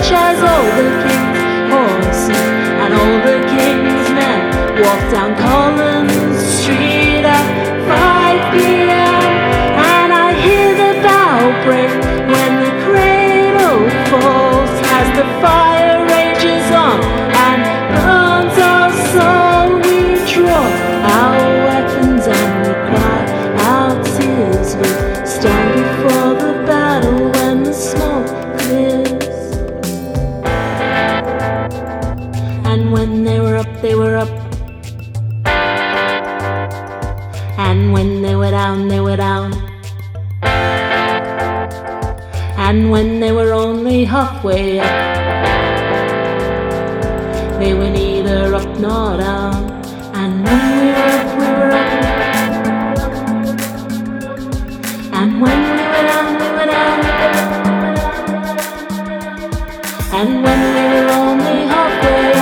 much as all the king's horses and all the king's men walk down Collins Street at 5 p.m. And I hear the bow break when the cradle falls as the fire rages on and burns us all. We draw our weapons and we cry our tears. We stand before the battle when the smoke clears. And when they were up, they were up. And when they were down, they were down. And when they were only halfway up, they were neither up nor down. And when we were up, we were up. And when we were down, we were down. And when we were only halfway up,